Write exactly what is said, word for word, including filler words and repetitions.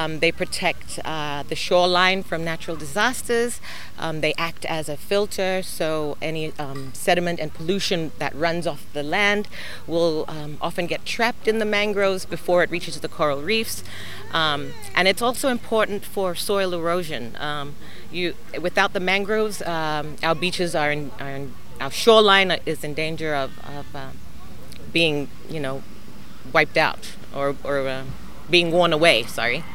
Um, they protect uh, the shoreline from natural disasters. Um, they act as a filter, so any um, sediment and pollution that runs off the land will um, often get trapped in the mangroves before it reaches the coral reefs. Um, and it's also important for soil erosion. Um, you, without the mangroves, um, our beaches are in, are in, our shoreline is in danger of, of uh, being, you know, wiped out or, or uh, being worn away. Sorry.